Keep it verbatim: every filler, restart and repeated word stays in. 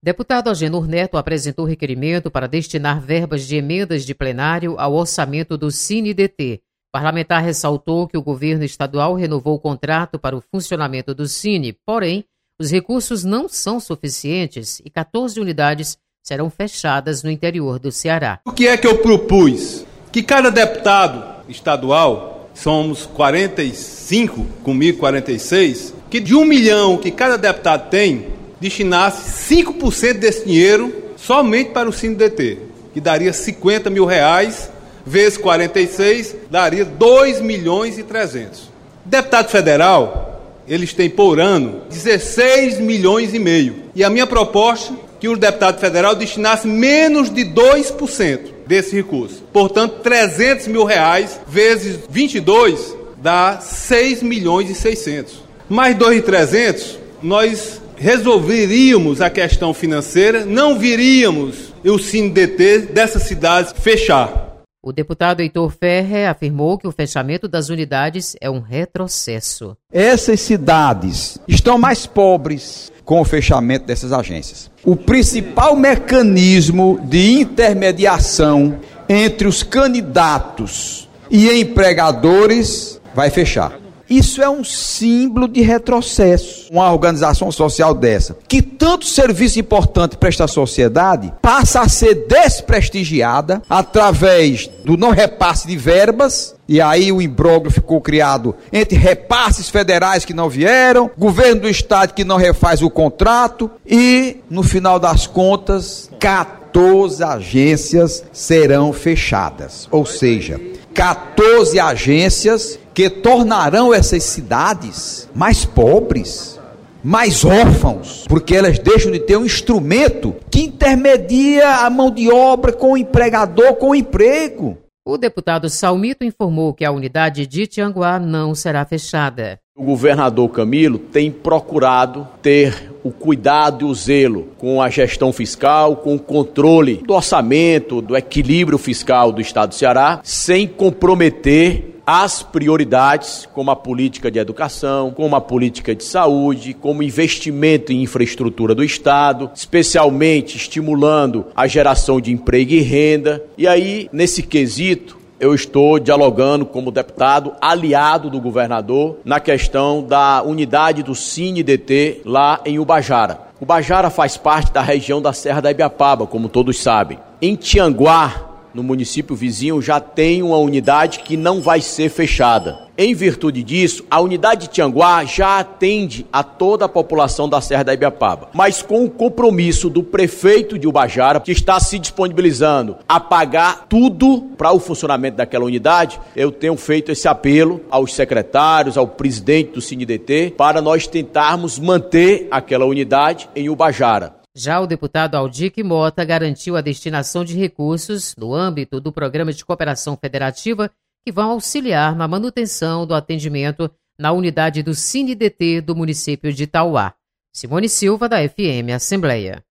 Deputado Agenor Neto apresentou requerimento para destinar verbas de emendas de plenário ao orçamento do Cine-D T. O parlamentar ressaltou que o governo estadual renovou o contrato para o funcionamento do Cine, porém, os recursos não são suficientes e catorze unidades serão fechadas no interior do Ceará. O que é que eu propus? Que cada deputado estadual, somos quarenta e cinco, comigo quarenta e seis, que de um milhão que cada deputado tem, destinasse cinco por cento desse dinheiro somente para o Cine-D T, que daria cinquenta mil reais, vezes quarenta e seis, daria dois milhões e trezentos. Deputado federal, eles têm por ano dezesseis milhões e meio. E a minha proposta é que o deputado federal destinasse menos de dois por cento desse recurso. Portanto, trezentos mil reais vezes vinte e dois dá seis milhões e seiscentos. Mais dois mil e trezentos, nós resolveríamos a questão financeira, não viríamos o Cine-D T dessas cidades fechar. O deputado Heitor Ferrer afirmou que o fechamento das unidades é um retrocesso. Essas cidades estão mais pobres com o fechamento dessas agências. O principal mecanismo de intermediação entre os candidatos e empregadores vai fechar. Isso é um símbolo de retrocesso. Uma organização social dessa, que tanto serviço importante presta à sociedade, passa a ser desprestigiada através do não repasse de verbas, e aí o imbróglio ficou criado entre repasses federais que não vieram, governo do estado que não refaz o contrato, e, no final das contas, catorze agências serão fechadas. Ou seja, catorze agências que tornarão essas cidades mais pobres, mais órfãos, porque elas deixam de ter um instrumento que intermedia a mão de obra com o empregador, com o emprego. O deputado Salmito informou que a unidade de Tianguá não será fechada. O governador Camilo tem procurado ter o cuidado e o zelo com a gestão fiscal, com o controle do orçamento, do equilíbrio fiscal do estado do Ceará, sem comprometer as prioridades, como a política de educação, como a política de saúde, como investimento em infraestrutura do estado, especialmente estimulando a geração de emprego e renda. E aí, nesse quesito, eu estou dialogando como deputado aliado do governador na questão da unidade do Cine-D T lá em Ubajara. Ubajara faz parte da região da Serra da Ibiapaba, como todos sabem. Em Tianguá, no município vizinho, já tem uma unidade que não vai ser fechada. Em virtude disso, a unidade de Tianguá já atende a toda a população da Serra da Ibiapaba, mas com o compromisso do prefeito de Ubajara, que está se disponibilizando a pagar tudo para o funcionamento daquela unidade, eu tenho feito esse apelo aos secretários, ao presidente do Cine-D T, para nós tentarmos manter aquela unidade em Ubajara. Já o deputado Aldique Mota garantiu a destinação de recursos no âmbito do Programa de Cooperação Federativa que vão auxiliar na manutenção do atendimento na unidade do Cine-D T do município de Itauá. Simone Silva, da F M Assembleia.